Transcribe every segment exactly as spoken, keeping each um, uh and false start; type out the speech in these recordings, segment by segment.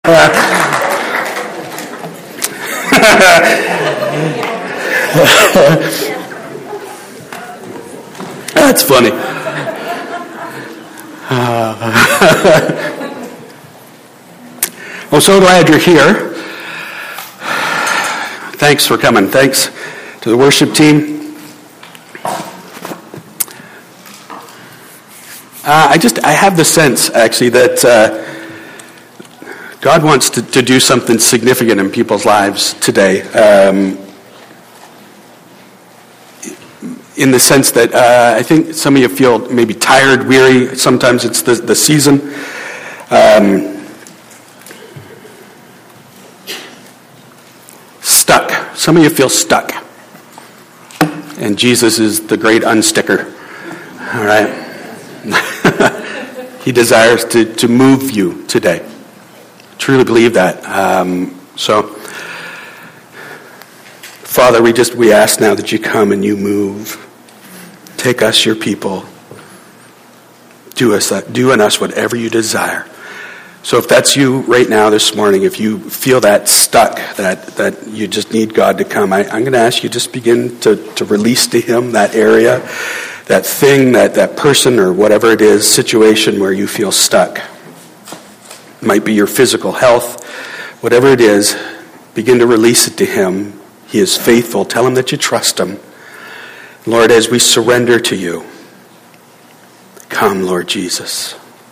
That's funny. Uh, well, so glad you're here. Thanks for coming. Thanks to the worship team. Uh, I just, I have the sense, actually, that uh, God wants to, to do something significant in people's lives today. Um, in the sense that uh, I think some of you feel maybe tired, weary. Sometimes it's the, the season. Um, stuck. Some of you feel stuck. And Jesus is the great unsticker. All right? He desires to, to move you today. I truly believe that. Um, so, Father, we just we ask now that you come and you move. Take us, your people. Do us do in us whatever you desire. So if that's you right now this morning, if you feel that stuck, that that you just need God to come, I, I'm going to ask you just begin to, to release to him that area, that thing, that, that person or whatever it is, situation where you feel stuck. It might be your physical health, whatever it is, begin to release it to him. He is faithful. Tell him that you trust him. Lord, as we surrender to you, come, Lord Jesus.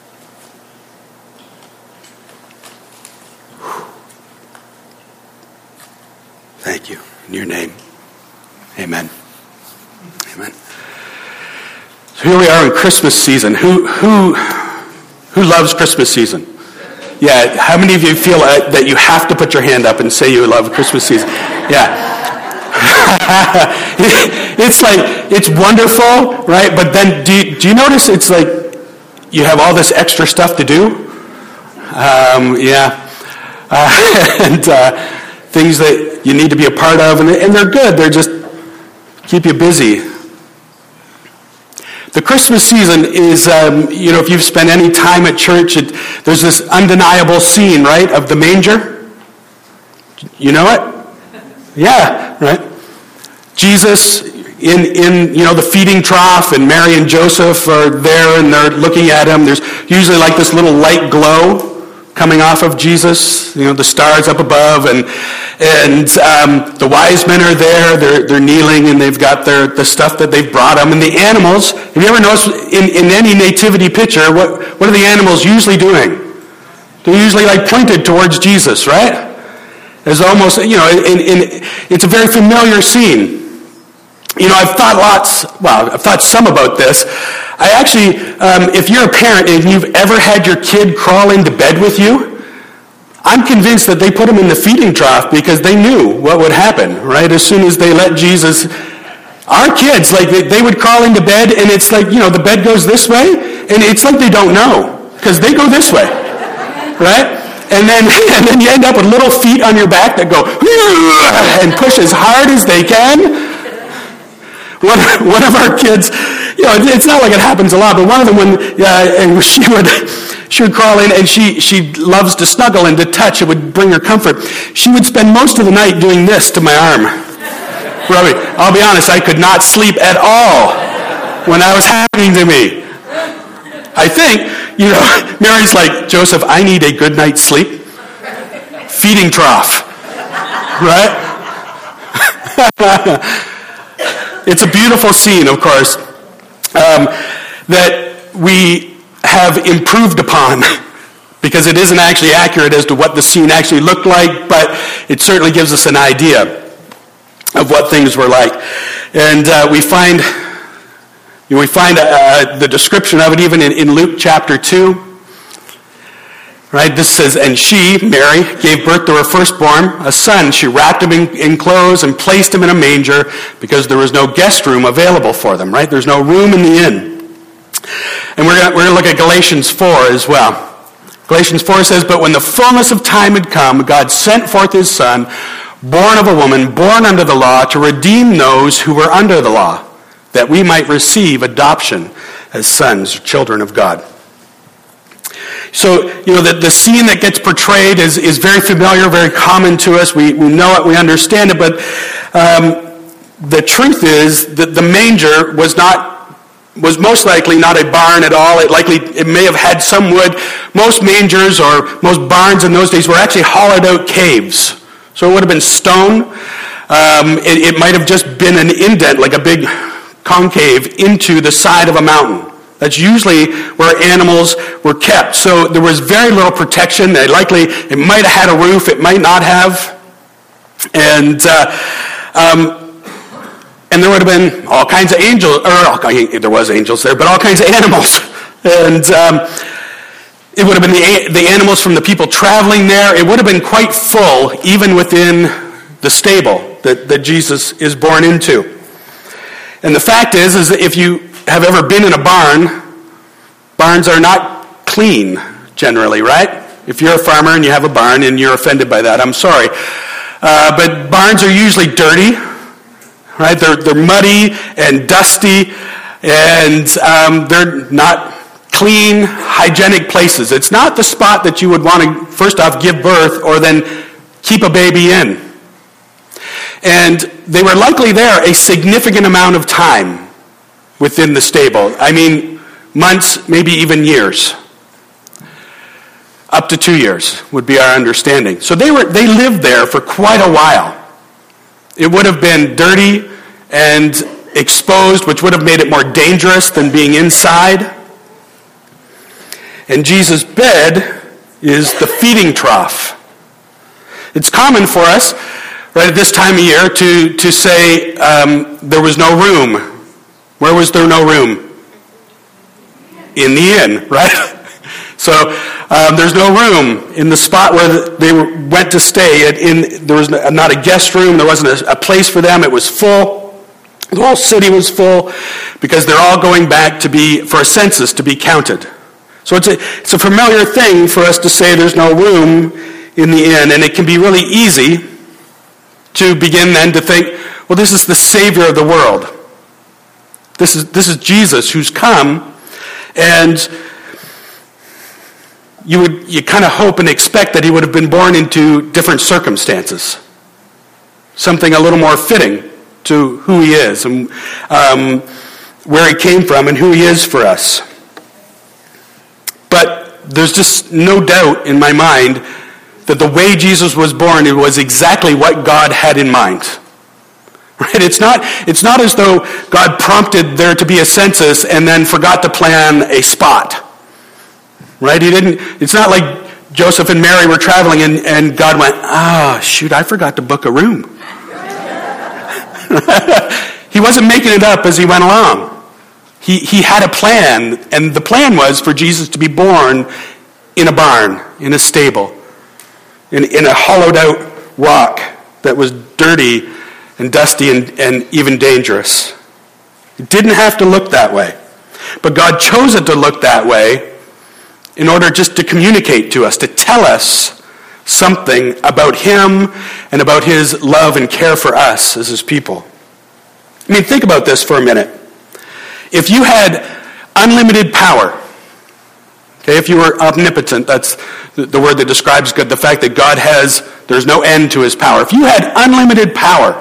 Thank you. In your name. Amen. Amen. So here we are in Christmas season. Who who who loves Christmas season? Yeah, how many of you feel uh, that you have to put your hand up and say you love Christmas season? Yeah. It's like, it's wonderful, right? But then do you, do you notice it's like you have all this extra stuff to do? Um, yeah. Uh, and uh, things that you need to be a part of, and, and they're good. They're just keep you busy. The Christmas season is, um, you know, if you've spent any time at church, it, there's this undeniable scene, right, of the manger. You know it? Yeah, right? Jesus in, in, you know, the feeding trough, and Mary and Joseph are there, and they're looking at him. There's usually like this little light glow coming off of Jesus, you know, the stars up above, and and um, the wise men are there. They're they're kneeling, and they've got their the stuff that they've brought them. And the animals. Have you ever noticed in, in any nativity picture what what are the animals usually doing? They're usually like pointed towards Jesus, right? It's almost, you know, in, in, it's a very familiar scene. You know, I've thought lots, well, I've thought some about this. I actually, um, if you're a parent and you've ever had your kid crawl into bed with you, I'm convinced that they put him in the feeding trough because they knew what would happen, right? As soon as they let Jesus, our kids, like, they, they would crawl into bed, and it's like, you know, the bed goes this way, and it's like they don't know because they go this way, right? And then, and then you end up with little feet on your back that go and push as hard as they can. One, one of our kids, you know, it's not like it happens a lot, but one of them, when uh, and she would, she would crawl in, and she she loves to snuggle and to touch. It would bring her comfort. She would spend most of the night doing this to my arm. Robbie, I'll be honest, I could not sleep at all when that was happening to me. I think, you know, Mary's like, Joseph, I need a good night's sleep. Feeding trough. Right? It's a beautiful scene, of course, um, that we have improved upon because it isn't actually accurate as to what the scene actually looked like, but it certainly gives us an idea of what things were like. And uh, we find... You know, we find uh, the description of it even in, in Luke chapter two. Right? This says, and she, Mary, gave birth to her firstborn, a son. She wrapped him in, in clothes and placed him in a manger because there was no guest room available for them. Right? There's no room in the inn. And we're going we're to look at Galatians four as well. Galatians four says, but when the fullness of time had come, God sent forth his son, born of a woman, born under the law, to redeem those who were under the law, that we might receive adoption as sons, children of God. So, you know, the, the scene that gets portrayed is, is very familiar, very common to us. We, we know it, we understand it, but um, the truth is that the manger was not was most likely not a barn at all. It likely, it may have had some wood. Most mangers or most barns in those days were actually hollowed out caves. So it would have been stone. Um, it, it might have just been an indent, like a big concave into the side of a mountain. That's usually where animals were kept. So there was very little protection. They likely, it might have had a roof, it might not have. And, uh, um, And there would have been all kinds of angels, or there was angels there, but all kinds of animals. And um, it would have been the, the animals from the people traveling there. It would have been quite full, even within the stable that, that Jesus is born into. And the fact is, is that if you have ever been in a barn, barns are not clean, generally, right? If you're a farmer and you have a barn and you're offended by that, I'm sorry. Uh, but barns are usually dirty. Right, they're they're muddy and dusty, and um, they're not clean, hygienic places. It's not the spot that you would want to first off give birth or then keep a baby in. And they were likely there a significant amount of time within the stable. I mean, months, maybe even years. Up to two years would be our understanding. So they were they lived there for quite a while. It would have been dirty and exposed, which would have made it more dangerous than being inside. And Jesus' bed is the feeding trough. It's common for us, right at this time of year, to, to say um, there was no room. Where was there no room? In the inn, right? So um, there's no room in the spot where they went to stay. In, there was not a guest room. There wasn't a, a place for them. It was full. The whole city was full because they're all going back to be for a census to be counted. So it's a, it's a familiar thing for us to say there's no room in the inn, and it can be really easy to begin then to think, well, this is the Savior of the world. This is this is Jesus who's come, and you would you kind of hope and expect that he would have been born into different circumstances, something a little more fitting to who he is and um, where he came from and who he is for us. But there's just no doubt in my mind that the way Jesus was born, it was exactly what God had in mind. Right? It's not, it's not as though God prompted there to be a census and then forgot to plan a spot. Right? He didn't, it's not like Joseph and Mary were traveling and, and God went, ah, oh, shoot, I forgot to book a room. He wasn't making it up as he went along. He he had a plan, and the plan was for Jesus to be born in a barn, in a stable, in, in a hollowed out rock that was dirty and dusty and, and even dangerous. It didn't have to look that way. But God chose it to look that way in order just to communicate to us, to tell us something about him and about his love and care for us as his people. I mean, think about this for a minute. If you had unlimited power, okay, if you were omnipotent, that's the word that describes God, the fact that God has, there's no end to his power. If you had unlimited power,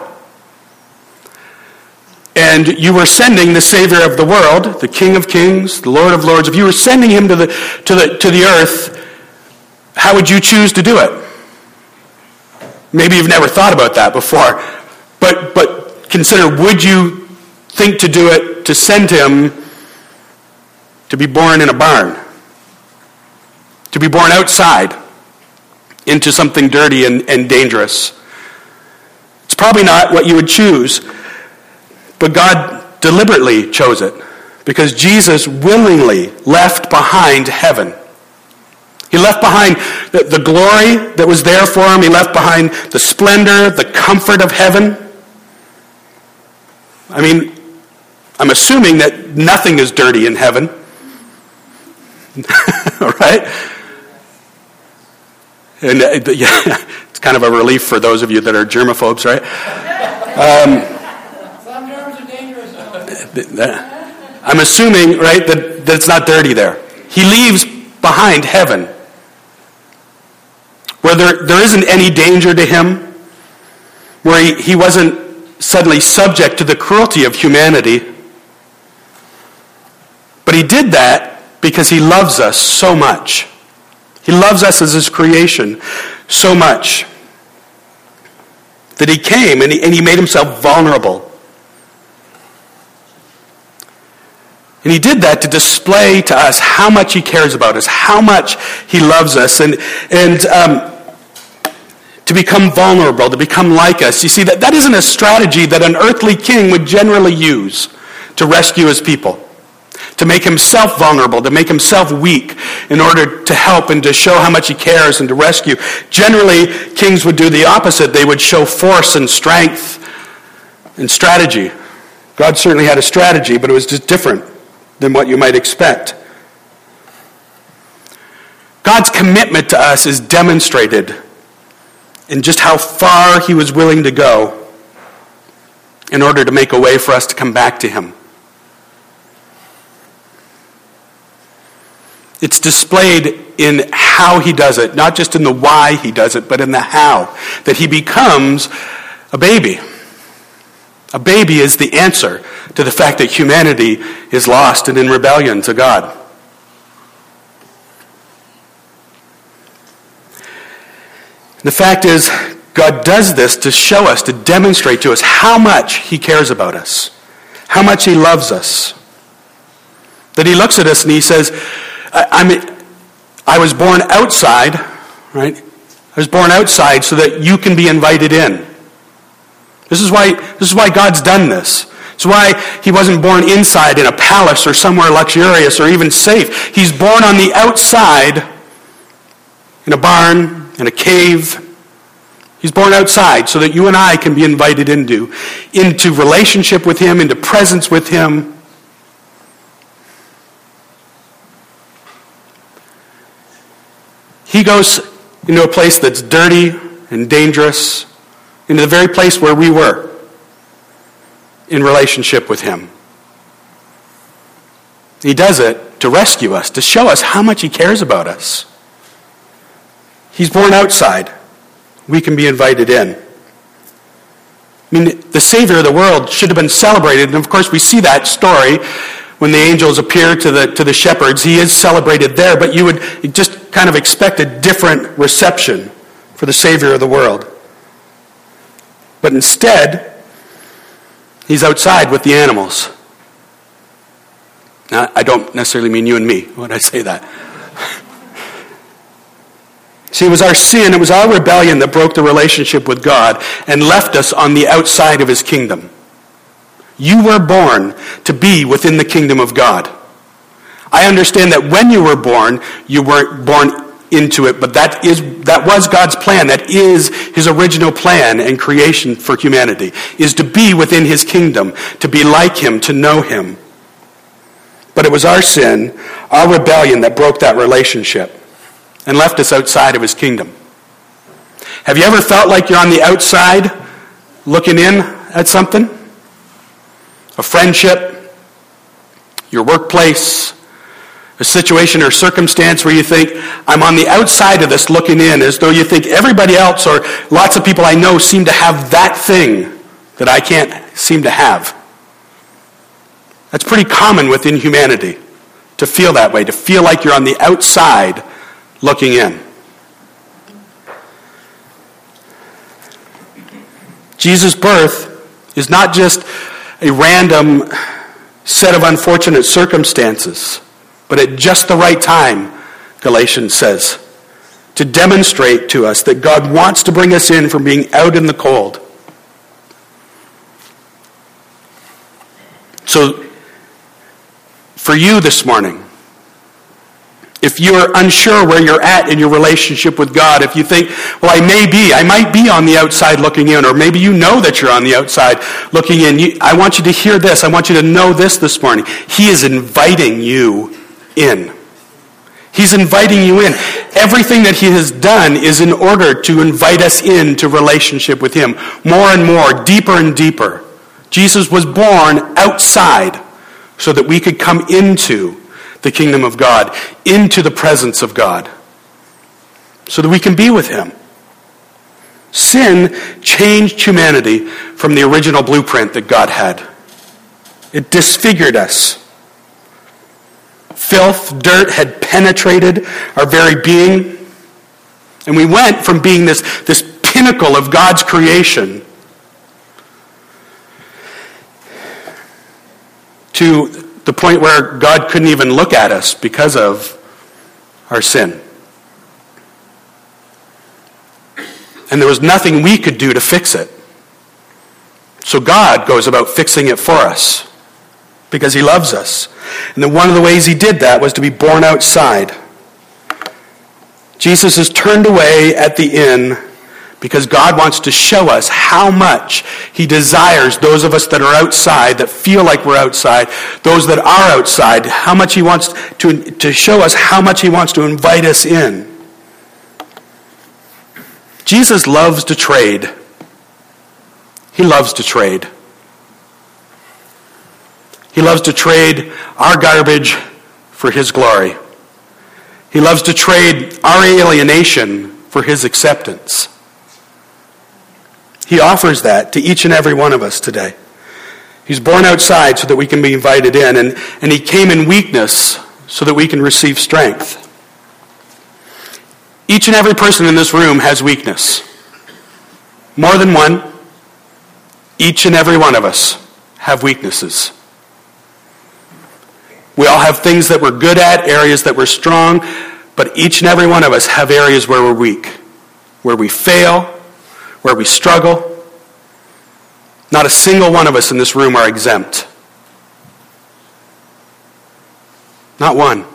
and you were sending the Savior of the world, the King of Kings, the Lord of Lords, if you were sending him to the to the to the earth, how would you choose to do it? Maybe you've never thought about that before, but but consider, would you think to do it, to send him to be born in a barn, to be born outside into something dirty and, and dangerous? It's probably not what you would choose, but God deliberately chose it because Jesus willingly left behind heaven. He left behind the, the glory that was there for him. He left behind the splendor, the comfort of heaven. I mean, I'm assuming that nothing is dirty in heaven. Right? And uh, yeah, it's kind of a relief for those of you that are germaphobes, right? Um, Some germs are dangerous. I'm assuming, right, that, that it's not dirty there. He leaves behind heaven, where there, there isn't any danger to him, where he, he wasn't suddenly subject to the cruelty of humanity. But he did that because he loves us so much. He loves us as his creation so much that he came and he, and he made himself vulnerable. And he did that to display to us how much he cares about us, how much he loves us, and and um, to become vulnerable, to become like us. You see, that, that isn't a strategy that an earthly king would generally use to rescue his people, to make himself vulnerable, to make himself weak in order to help and to show how much he cares and to rescue. Generally, kings would do the opposite. They would show force and strength and strategy. God certainly had a strategy, but it was just different than what you might expect. God's commitment to us is demonstrated in just how far he was willing to go in order to make a way for us to come back to him. It's displayed in how he does it, not just in the why he does it, but in the how, that he becomes a baby. A baby is the answer to the fact that humanity is lost and in rebellion to God. The fact is, God does this to show us, to demonstrate to us how much he cares about us, how much he loves us. That he looks at us and he says, I, I mean, I was born outside, right? I was born outside so that you can be invited in. This is why, this is why God's done this. It's why he wasn't born inside in a palace or somewhere luxurious or even safe. He's born on the outside in a barn, in a cave. He's born outside so that you and I can be invited into, into relationship with him, into presence with him. He goes into a place that's dirty and dangerous, into the very place where we were in relationship with him. He does it to rescue us, to show us how much he cares about us. He's born outside. We can be invited in. I mean, the Savior of the world should have been celebrated. And of course, we see that story when the angels appear to the, to the shepherds. He is celebrated there, but you would just kind of expect a different reception for the Savior of the world. But instead, he's outside with the animals. Now, I don't necessarily mean you and me when I say that. See, it was our sin, it was our rebellion that broke the relationship with God and left us on the outside of his kingdom. You were born to be within the kingdom of God. I understand that when you were born, you weren't born into it, but that is that was God's plan. That is his original plan and creation for humanity, is to be within his kingdom, to be like him, to know him. But it was our sin, our rebellion, that broke that relationship and left us outside of his kingdom. Have you ever felt like you're on the outside looking in at something? A friendship, your workplace, a situation or circumstance where you think, I'm on the outside of this looking in, as though you think everybody else or lots of people I know seem to have that thing that I can't seem to have. That's pretty common within humanity, to feel that way, to feel like you're on the outside looking in. Jesus' birth is not just a random set of unfortunate circumstances, but at just the right time, Galatians says, to demonstrate to us that God wants to bring us in from being out in the cold. So, for you this morning, if you're unsure where you're at in your relationship with God, if you think, well, I may be, I might be on the outside looking in, or maybe you know that you're on the outside looking in, you, I want you to hear this. I want you to know this this morning. He is inviting you in. He's inviting you in. Everything that he has done is in order to invite us into relationship with him more and more, deeper and deeper. Jesus was born outside so that we could come into the kingdom of God, into the presence of God, so that we can be with him. Sin changed humanity from the original blueprint that God had. It disfigured us. Filth, dirt had penetrated our very being. And we went from being this, this pinnacle of God's creation to the point where God couldn't even look at us because of our sin. And there was nothing we could do to fix it. So God goes about fixing it for us because he loves us. And then one of the ways he did that was to be born outside. Jesus is turned away at the inn because God wants to show us how much he desires those of us that are outside, that feel like we're outside, those that are outside, how much he wants to, to show us how much he wants to invite us in. Jesus loves to trade. He loves to trade. He loves to trade our garbage for his glory. He loves to trade our alienation for his acceptance. He offers that to each and every one of us today. He's born outside so that we can be invited in, and, and he came in weakness so that we can receive strength. Each and every person in this room has weakness. More than one. Each and every one of us have weaknesses. We all have things that we're good at, areas that we're strong, but each and every one of us have areas where we're weak, where we fail, where we struggle. Not a single one of us in this room are exempt. Not one.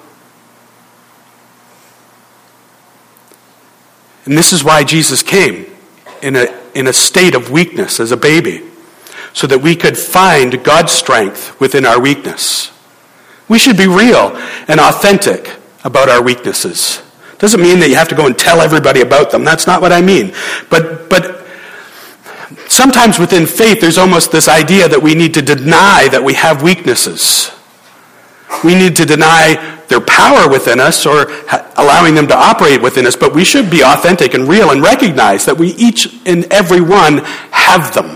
And this is why Jesus came in a, in a state of weakness as a baby, so that we could find God's strength within our weakness. We should be real and authentic about our weaknesses. Doesn't mean that you have to go and tell everybody about them. That's not what I mean. But but sometimes within faith, there's almost this idea that we need to deny that we have weaknesses. We need to deny their power within us or ha- allowing them to operate within us, but we should be authentic and real and recognize that we each and every one have them.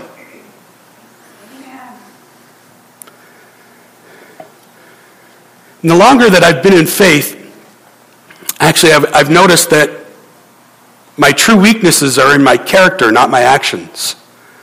And the longer that I've been in faith, actually I've, I've noticed that my true weaknesses are in my character, not my actions.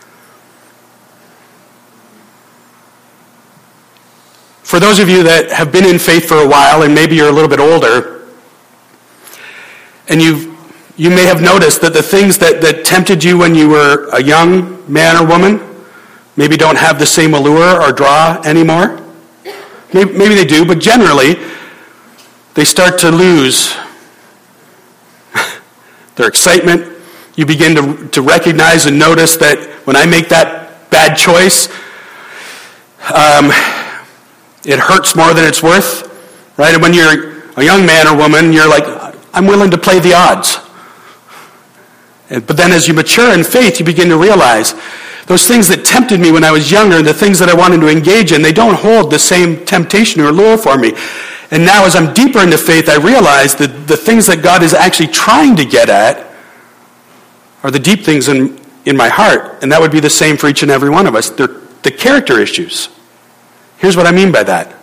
For those of you that have been in faith for a while, and maybe you're a little bit older, and you you may have noticed that the things that, that tempted you when you were a young man or woman maybe don't have the same allure or draw anymore. Maybe, maybe they do, but generally, they start to lose their excitement. You begin to, to recognize and notice that when I make that bad choice, um, it hurts more than it's worth, right? And when you're a young man or woman, you're like, I'm willing to play the odds. And, but then as you mature in faith, you begin to realize those things that tempted me when I was younger and the things that I wanted to engage in, they don't hold the same temptation or allure for me. And now as I'm deeper into faith, I realize that the things that God is actually trying to get at are the deep things in, in my heart. And that would be the same for each and every one of us. They're the character issues. Here's what I mean by that.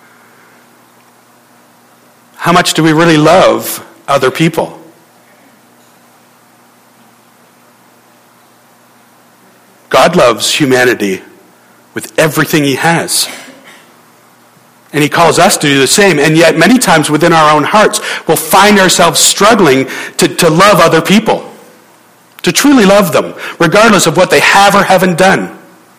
How much do we really love other people? God loves humanity with everything he has. And he calls us to do the same. And yet many times within our own hearts, we'll find ourselves struggling to, to love other people. To truly love them, regardless of what they have or haven't done.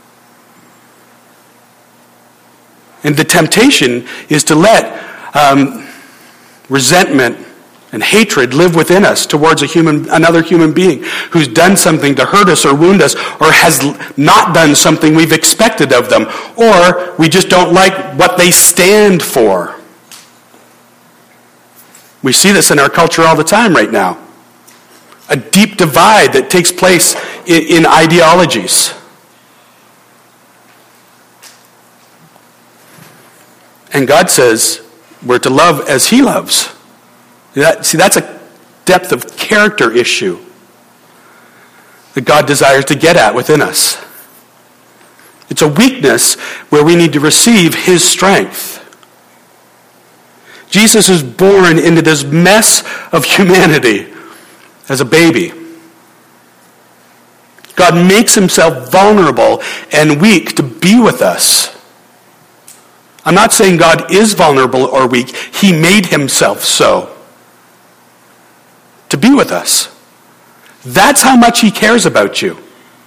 And the temptation is to let um, resentment and hatred live within us towards a human, another human being who's done something to hurt us or wound us, or has not done something we've expected of them, or we just don't like what they stand for. We see this in our culture all the time right now. A deep divide that takes place in, in ideologies. And God says, We're to love as he loves. That, see, that's a depth of character issue that God desires to get at within us. It's a weakness where we need to receive his strength. Jesus is born into this mess of humanity as a baby. God makes himself vulnerable and weak to be with us. I'm not saying God is vulnerable or weak. He made himself so to be with us. That's how much he cares about you.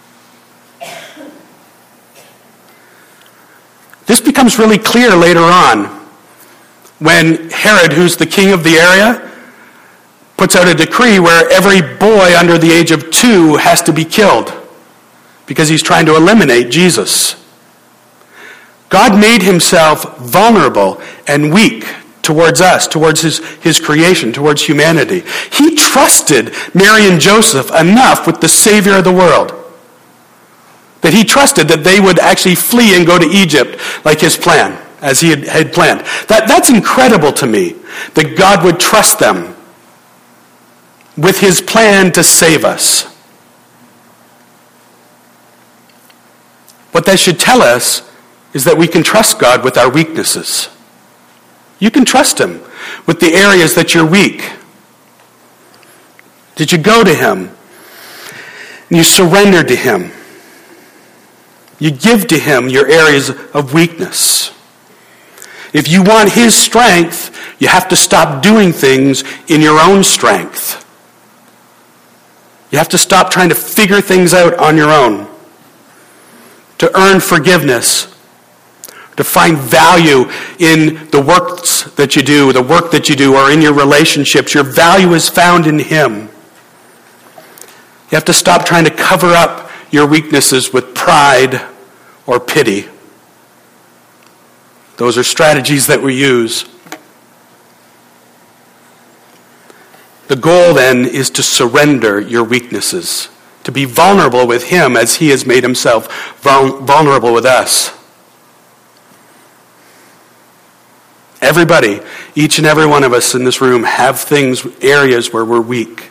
This becomes really clear later on when Herod, who's the king of the area, puts out a decree where every boy under the age of two has to be killed because he's trying to eliminate Jesus. God made himself vulnerable and weak towards us, towards his, his creation, towards humanity. He trusted Mary and Joseph enough with the Savior of the world that he trusted that they would actually flee and go to Egypt like his plan, as he had, had planned. That, that's incredible to me, that God would trust them with his plan to save us. What that should tell us is that we can trust God with our weaknesses. You can trust him with the areas that you're weak. Did you go to him and you surrender to him? You give to him your areas of weakness. If you want his strength, you have to stop doing things in your own strength. You have to stop trying to figure things out on your own. To earn forgiveness. To find value in the works that you do, the work that you do, or in your relationships. Your value is found in him. You have to stop trying to cover up your weaknesses with pride or pity. Those are strategies that we use. The goal then is to surrender your weaknesses, to be vulnerable with him as he has made himself vulnerable with us. Everybody, each and every one of us in this room have things, areas where we're weak.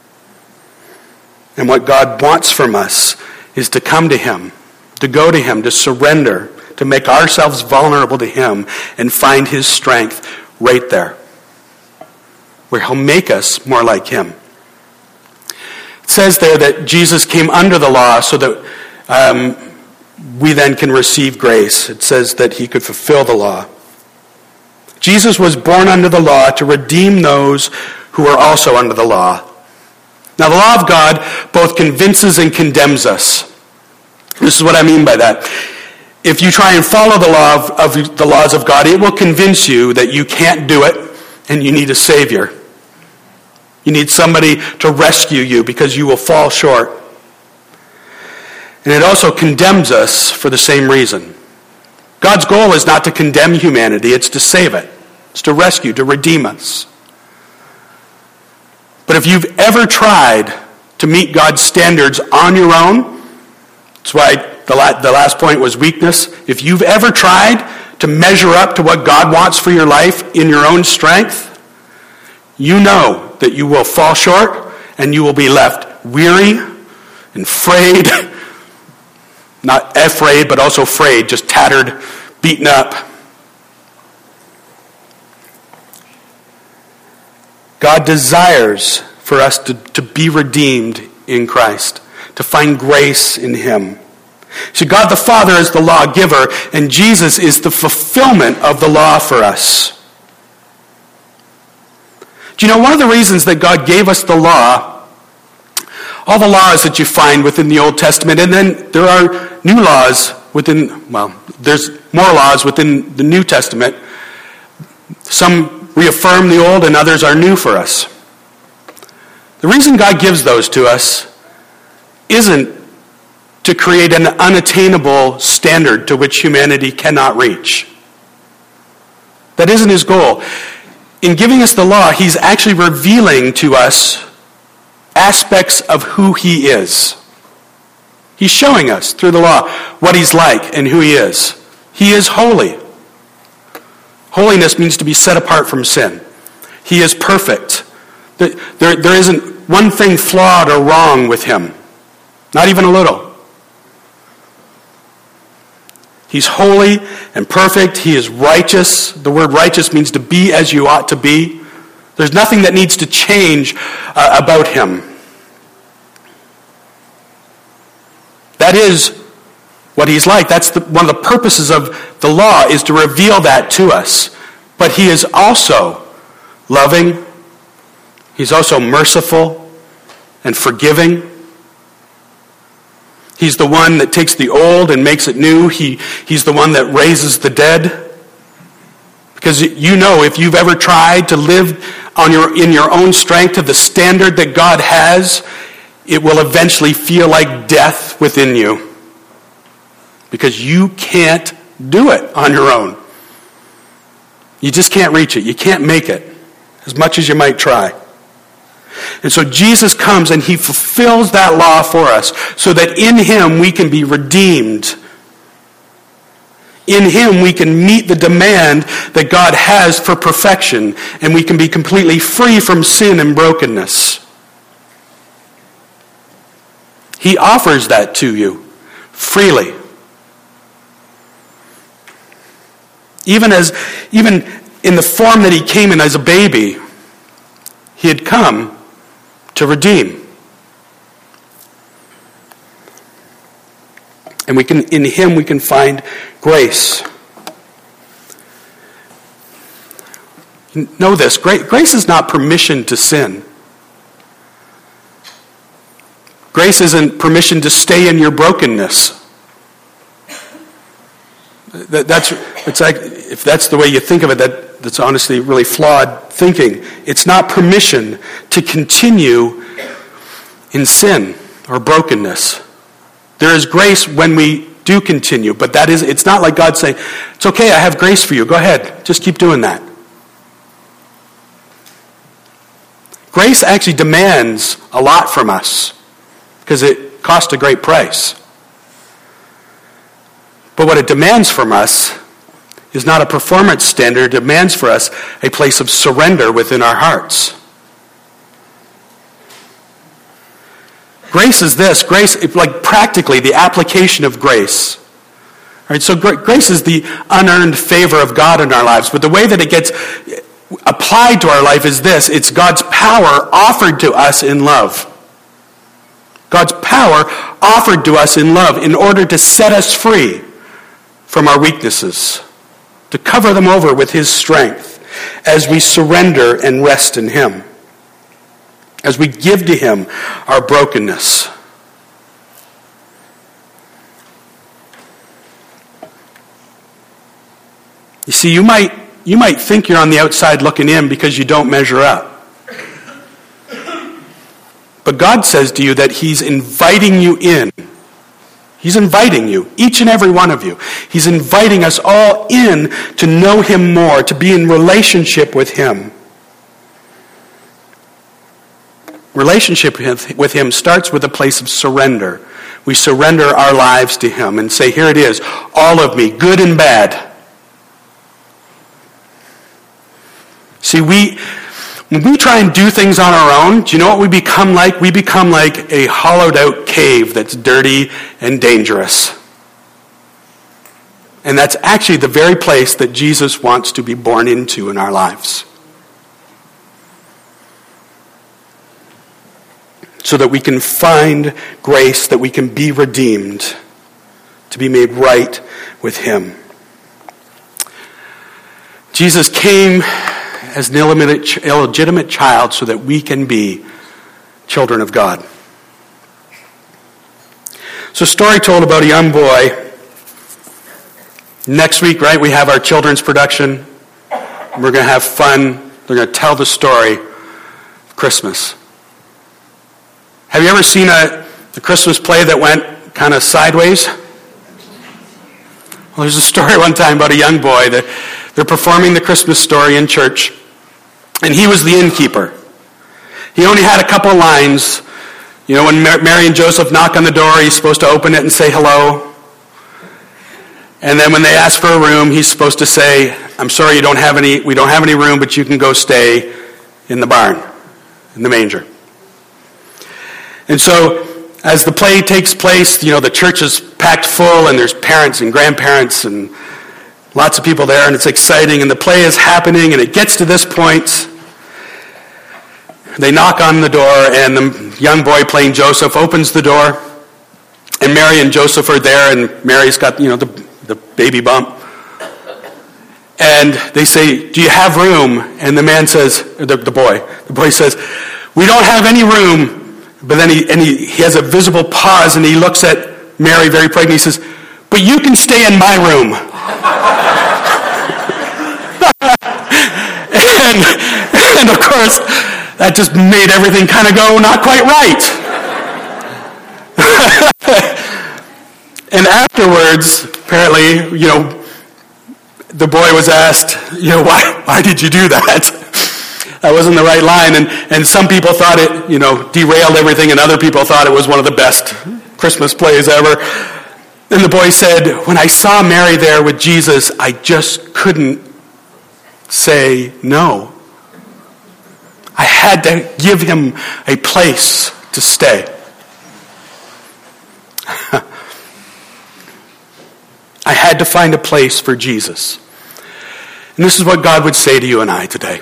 And what God wants from us is to come to him, to go to him, to surrender, to make ourselves vulnerable to him and find his strength right there, where he'll make us more like him. It says there that Jesus came under the law so that um, we then can receive grace. It says that he could fulfill the law. Jesus was born under the law to redeem those who are also under the law. Now, the law of God both convinces and condemns us. This is what I mean by that. If you try and follow the law of, of the laws of God, it will convince you that you can't do it and you need a Savior. You need somebody to rescue you because you will fall short. And it also condemns us for the same reason. God's goal is not to condemn humanity, it's to save it. It's to rescue, to redeem us. But if you've ever tried to meet God's standards on your own, that's why the last point was weakness. If you've ever tried to measure up to what God wants for your life in your own strength, you know that you will fall short and you will be left weary and frayed. Not afraid, but also frayed, just tattered, beaten up. God desires for us to, to be redeemed in Christ, to find grace in him. So God the Father is the lawgiver, and Jesus is the fulfillment of the law for us. Do you know one of the reasons that God gave us the law, all the laws that you find within the Old Testament, and then there are new laws within, well, there's more laws within the New Testament. Some reaffirm the old and others are new for us. The reason God gives those to us isn't to create an unattainable standard to which humanity cannot reach. That isn't his goal. In giving us the law, he's actually revealing to us aspects of who he is. He's showing us through the law what he's like and who he is. He is holy. Holiness means to be set apart from sin. He is perfect. There, there, there isn't one thing flawed or wrong with him. Not even a little. He's holy and perfect. He is righteous. The word righteous means to be as you ought to be. There's nothing that needs to change uh, about him. That is what he's like. That's the, one of the purposes of the law, is to reveal that to us. But he is also loving. He's also merciful and forgiving. He's the one that takes the old and makes it new. He, he's the one that raises the dead. Because you know, if you've ever tried to live on your, in your own strength to the standard that God has, it will eventually feel like death within you. Because you can't do it on your own. You just can't reach it. You can't make it, as much as you might try. And so Jesus comes and he fulfills that law for us so that in him we can be redeemed. In him we can meet the demand that God has for perfection, and we can be completely free from sin and brokenness. He offers that to you freely. Even as, even in the form that he came in as a baby, he had come to redeem. And we can, in him we can find grace. Know this, grace is not permission to sin. Grace isn't permission to stay in your brokenness. That, that's, it's like, if that's the way you think of it, that, that's honestly really flawed thinking. It's not permission to continue in sin or brokenness. There is grace when we do continue, but that is, it's not like God saying, it's okay, I have grace for you, go ahead, just keep doing that. Grace actually demands a lot from us because it costs a great price. But what it demands from us is not a performance standard. It demands for us a place of surrender within our hearts. Grace is this. Grace, like practically the application of grace. All right, so grace is the unearned favor of God in our lives. But the way that it gets applied to our life is this. It's God's power offered to us in love. God's power offered to us in love in order to set us free from our weaknesses, to cover them over with his strength as we surrender and rest in him, as we give to him our brokenness. You see, you might, you might think you're on the outside looking in because you don't measure up. But God says to you that he's inviting you in. He's inviting you, each and every one of you. He's inviting us all in to know him more, to be in relationship with him. Relationship with him starts with a place of surrender. We surrender our lives to him and say, here it is, all of me, good and bad. See, we... When we try and do things on our own, do you know what we become like? We become like a hollowed out cave that's dirty and dangerous. And that's actually the very place that Jesus wants to be born into in our lives. So that we can find grace, that we can be redeemed, to be made right with him. Jesus came as an illegitimate child so that we can be children of God. So a story told about a young boy. Next week, right, we have our children's production. We're going to have fun. They're going to tell the story of Christmas. Have you ever seen a, a Christmas play that went kind of sideways? Well, there's a story one time about a young boy that they're performing the Christmas story in church, and he was the innkeeper. He only had a couple lines. You know, when Mary and Joseph knock on the door, he's supposed to open it and say hello. And then when they ask for a room, he's supposed to say, I'm sorry you don't have any, we don't have any room, but you can go stay in the barn, in the manger. And so, as the play takes place, you know, the church is packed full, and there's parents and grandparents and lots of people there, and it's exciting, and the play is happening, and it gets to this point. They knock on the door, and the young boy playing Joseph opens the door, and Mary and Joseph are there, and Mary's got, you know, the, the baby bump. And they say, do you have room? And the man says, or the, the boy, the boy says, we don't have any room. But then he, and he, he has a visible pause, and he looks at Mary very pregnant. He says, but you can stay in my room. and, and of course, that just made everything kind of go not quite right. And afterwards, apparently, you know, the boy was asked, you know, why, why did you do that? That wasn't the right line, and, and some people thought it, you know, derailed everything, and other people thought it was one of the best Christmas plays ever. And the boy said, when I saw Mary there with Jesus, I just couldn't say no. I had to give him a place to stay. I had to find a place for Jesus. And this is what God would say to you and I today.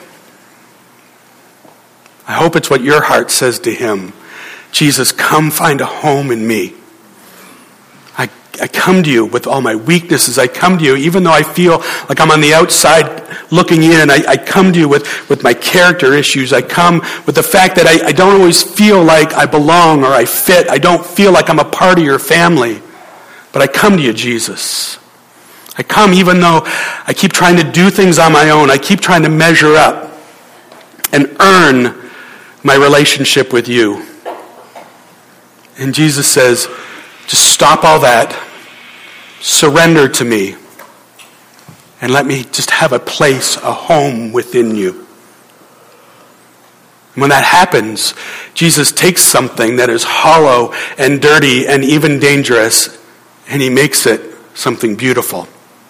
I hope it's what your heart says to him. Jesus, come find a home in me. I, I come to you with all my weaknesses. I come to you even though I feel like I'm on the outside looking in. I, I come to you with, with my character issues. I come with the fact that I, I don't always feel like I belong or I fit. I don't feel like I'm a part of your family. But I come to you, Jesus. I come even though I keep trying to do things on my own. I keep trying to measure up and earn my relationship with you. And Jesus says, just stop all that. Surrender to me. And let me just have a place, a home within you. And when that happens, Jesus takes something that is hollow and dirty and even dangerous, and he makes it something beautiful.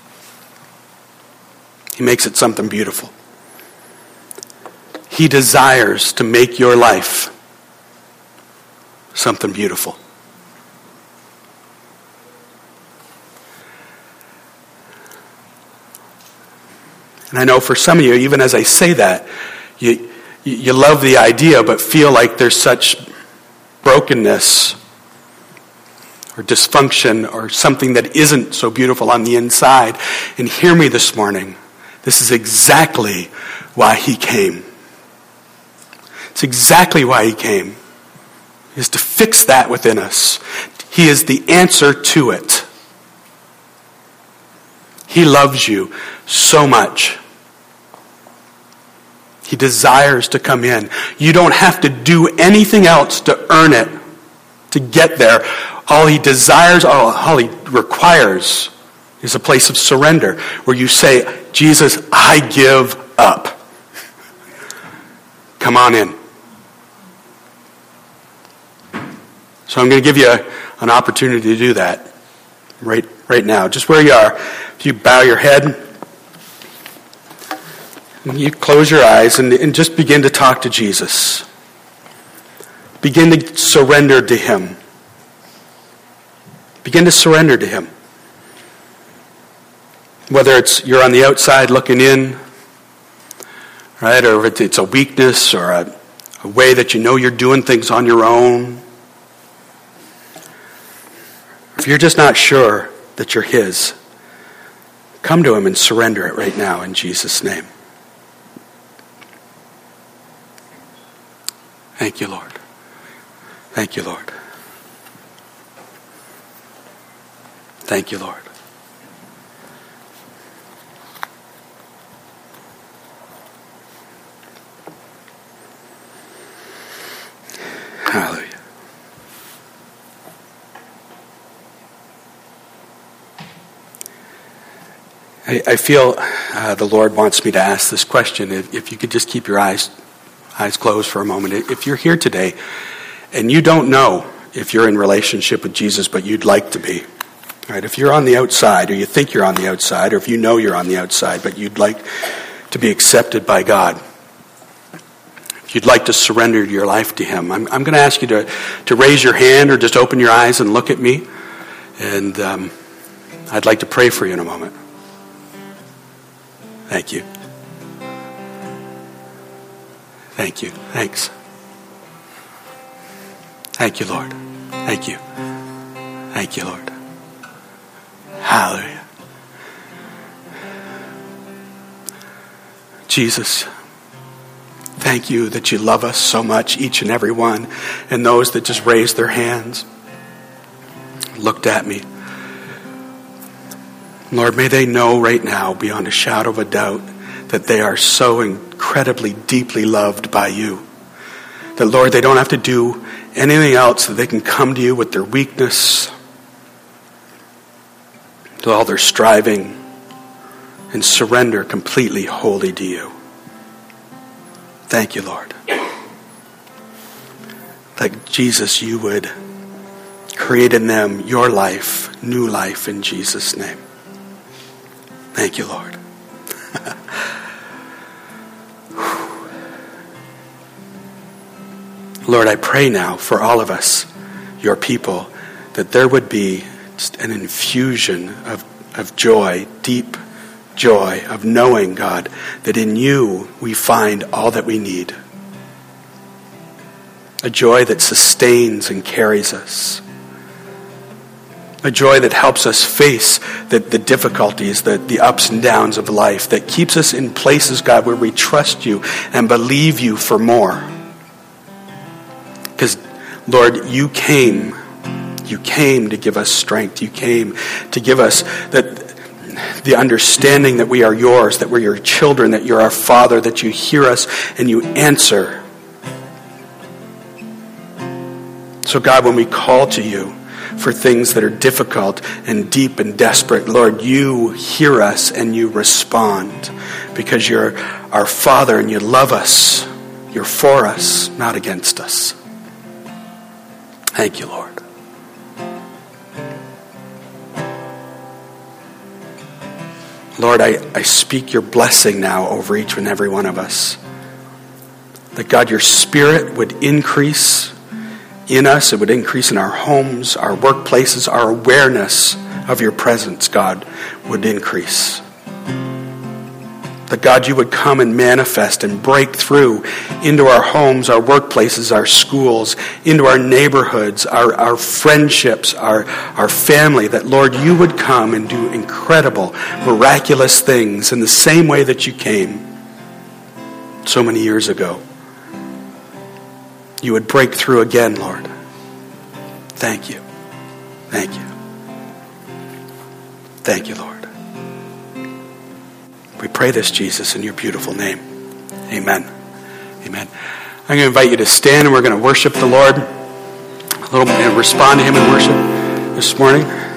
He makes it something beautiful. He desires to make your life something beautiful. And I know for some of you, even as I say that, you, you love the idea, but feel like there's such brokenness or dysfunction or something that isn't so beautiful on the inside. And hear me this morning. This is exactly why he came. It's exactly why he came. Is to fix that within us. He is the answer to it. He loves you so much. He desires to come in. You don't have to do anything else to earn it, to get there. All he desires, all, all he requires is a place of surrender where you say, Jesus, I give up. Come on in. So I'm going to give you a, an opportunity to do that right, right now. Just where you are. If you bow your head, and you close your eyes and, and just begin to talk to Jesus. Begin to surrender to him. Begin to surrender to him. Whether it's you're on the outside looking in, right, or if it's a weakness or a, a way that you know you're doing things on your own. If you're just not sure that you're his, come to him and surrender it right now in Jesus' name. Thank you, Lord. Thank you, Lord. Thank you, Lord. Hallelujah. I, I feel uh, the Lord wants me to ask this question. If, if you could just keep your eyes eyes closed for a moment. If you're here today and you don't know if you're in relationship with Jesus, but you'd like to be, Right, if you're on the outside, or you think you're on the outside, or if you know you're on the outside, but you'd like to be accepted by God, if you'd like to surrender your life to Him, I'm, I'm going to ask you to, to raise your hand or just open your eyes and look at me. And um, I'd like to pray for you in a moment. Thank you. Thank you. Thanks. Thank you, Lord. Thank you. Thank you, Lord. Hallelujah. Jesus, thank you that you love us so much, each and every one, and those that just raised their hands, looked at me. Lord, may they know right now, beyond a shadow of a doubt, that they are so incredibly deeply loved by you. That, Lord, they don't have to do anything else, that they can come to you with their weakness, with all their striving, and surrender completely wholly to you. Thank you, Lord. That, Jesus, you would create in them your life, new life in Jesus' name. Thank you, Lord. Lord, I pray now for all of us, your people, that there would be just an infusion of, of joy, deep joy of knowing, God, that in you we find all that we need. A joy that sustains and carries us. A joy that helps us face the, the difficulties, the, the ups and downs of life, that keeps us in places, God, where we trust you and believe you for more. Because, Lord, you came, you came to give us strength. You came to give us that the understanding that we are yours, that we're your children, that you're our Father, that you hear us and you answer. So, God, when we call to you for things that are difficult and deep and desperate, Lord, you hear us and you respond because you're our Father and you love us. You're for us, not against us. Thank you, Lord. Lord, I, I speak your blessing now over each and every one of us. That, God, your Spirit would increase in us. It would increase in our homes, our workplaces, our awareness of your presence, God, would increase. That, God, you would come and manifest and break through into our homes, our workplaces, our schools, into our neighborhoods, our, our friendships, our, our family. That, Lord, you would come and do incredible, miraculous things in the same way that you came so many years ago. You would break through again, Lord. Thank you. Thank you. Thank you, Lord. We pray this, Jesus, in your beautiful name. Amen. Amen. I'm going to invite you to stand and we're going to worship the Lord a little bit and respond to him in worship this morning.